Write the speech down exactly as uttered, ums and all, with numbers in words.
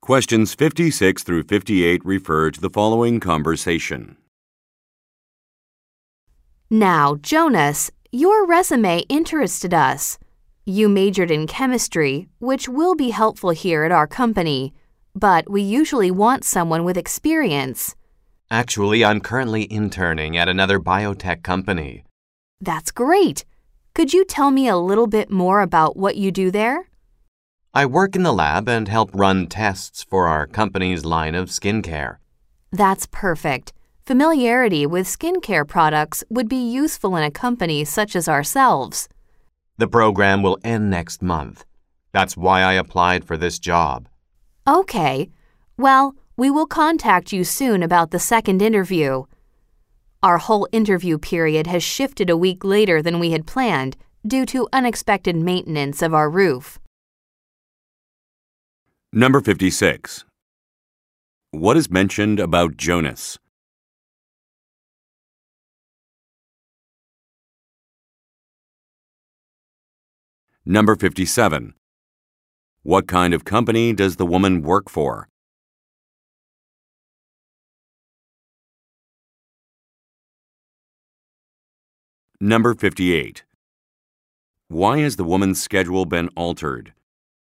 Questions fifty-six through fifty-eight refer to the following conversation. Now, Jonas, your resume interested us. You majored in chemistry, which will be helpful here at our company, but we usually want someone with experience. Actually, I'm currently interning at another biotech company. That's great. Could you tell me a little bit more about what you do there? I work in the lab and help run tests for our company's line of skincare. That's perfect. Familiarity with skincare products would be useful in a company such as ourselves. The program will end next month. That's why I applied for this job. Okay. Well, we will contact you soon about the second interview. Our whole interview period has shifted a week later than we had planned due to unexpected maintenance of our roof. Number fifty-six. What is mentioned about Jonas? Number fifty-seven. What kind of company does the woman work for? Number fifty-eight. Why has the woman's schedule been altered?